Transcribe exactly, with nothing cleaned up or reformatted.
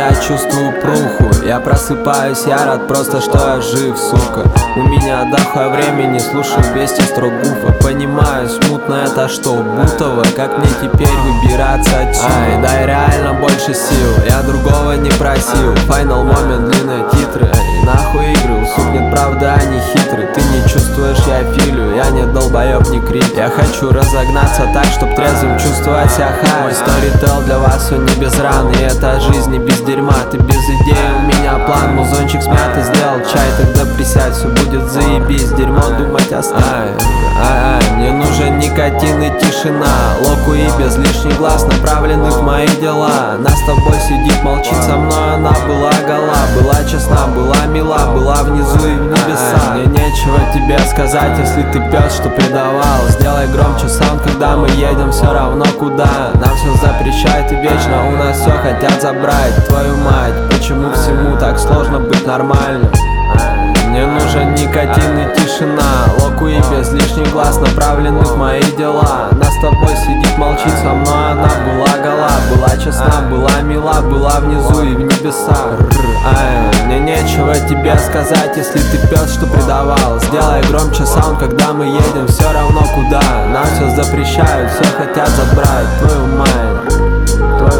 я чувствую пруху. Я просыпаюсь, я рад просто, что я жив, сука. У меня дохуя времени, слушаю вести строк гуфа. Понимаю, смутно это что, Бутово. Как мне теперь выбираться отсюда? Ай, дай реально больше сил, я другого не просил. Final момент, длинные титры, ай, нахуй игры. У сук нет правды, они хитры. Ты не чувствуешь, я филю, я не долбоёб, не крик. Я хочу разогнаться так, чтоб трезвым чувствовать себя хай. Мой сторител для вас, он не без ран. И эта жизнь не без дерьма, ты без идеи. У меня план, музончик смятый, сделал чай. Тогда присядь, все будет заебись. Дерьмо думать оставь. Ай, ай, ай, мне нужен никотин и тишина. Локу и без лишних глаз, направленных в мои дела. Она с тобой сидит, молчит со мной, она была гола. Была честна, была мила, была внизу и в небеса. Мне нечего тебе сказать, если ты пес, что предавал. Сделай громче саунд, когда мы едем все равно куда. Нам все запрещают и вечно у нас все хотят забрать. Твою мать, почему всему так сложно быть нормальным? Мне нужен никотин и тишина. Локу и без лишних глаз, направленных в мои дела. Она с тобой сидит, молчит со мной, она была гола. Была честна, была мила, была внизу и в небесах. Ай, мне нечего тебе сказать, если ты пес, что предавал. Сделай громче саунд, когда мы едем все равно куда. Нам все запрещают, все хотят забрать. Твою мать, твою